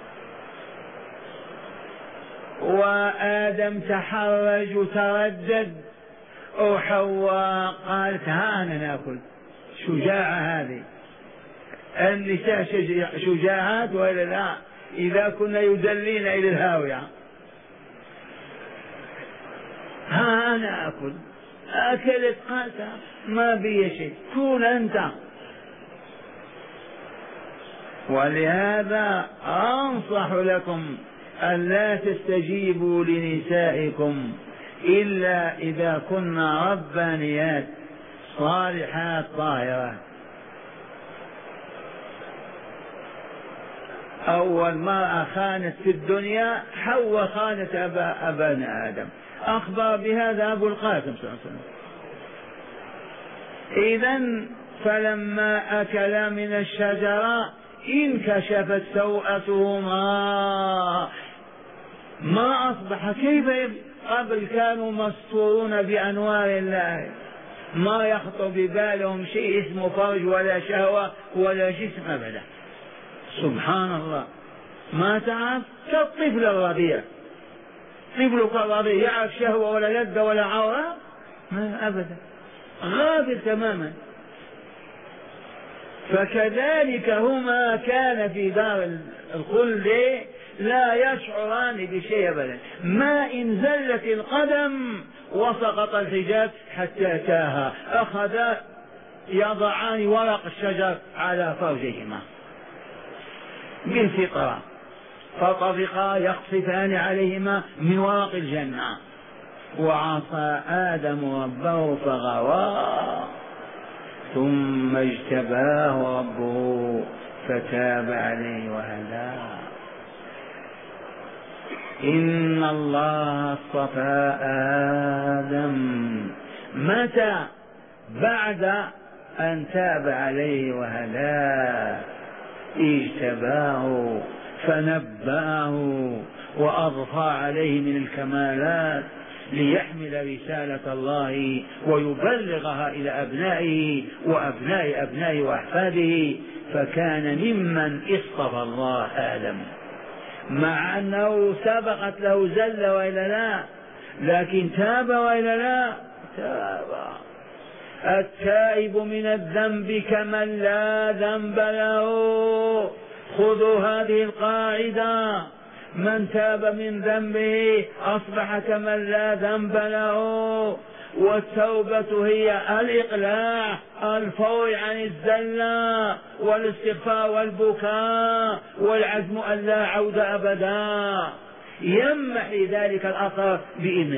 وآدم تحرج وتردد وحواء قالت هانا ناكل. شجاعة هذه. النساء شجاعات وإلا لا؟ إذا كنا يدلين إلى الهاوية. ها أنا أكل. أكلت قالت ما بي شيء، كون أنت. ولهذا أنصح لكم ألا تستجيبوا لنسائكم إلا إذا كنا ربانيات صالحات طاهرات. أول مرأة خانت في الدنيا حواء خانت أبا أبانا آدم، أخبر بهذا أبو القاسم صلى الله عليه وسلم. إذن فلما أكلا من الشجرة انكشفت سوءتهما، ما أصبح كيف قبل كانوا مستورون بأنوار الله، ما يخطر ببالهم شيء اسمه فرج ولا شهوة ولا جسم أبدا. سبحان الله. ما تعرف كالطفل الرضيع، طفلك الرضيع يعرف شهوة ولا لذة ولا عورة؟ ما أبدا، غافل تماما. فكذلك هما كان في دار الخلد لا يشعران بشيء أبدا، ما إن زلت القدم وسقط الحجاب حتى تاها أخذا يضعان ورق الشجر على فرجهما بالفطرة، فطفقا يقصفان عليهما من ورق الجنة. وعصى آدم ربه فغوى ثم اجتباه ربه فتاب عليه وهداه. إن الله اصطفى آدم متى؟ بعد أن تاب عليه وهداه، اجتباه فنبأه وأضفى عليه من الكمالات ليحمل رسالة الله ويبلغها إلى أبنائه وأبناء أبنائه وأحفاده، فكان ممن اصطفى الله آدم، مع أنه سبقت له زلة وإلا لا، لكن تاب وإلا لا، تاب. التائب من الذنب كمن لا ذنب له. خذوا هذه القاعدة، من تاب من ذنبه أصبح كمن لا ذنب له. والتوبة هي الإقلاع الفور عن الزلة والاستغفار والبكاء والعزم أن لا عود أبدا، يمحي ذلك الأثر بإذن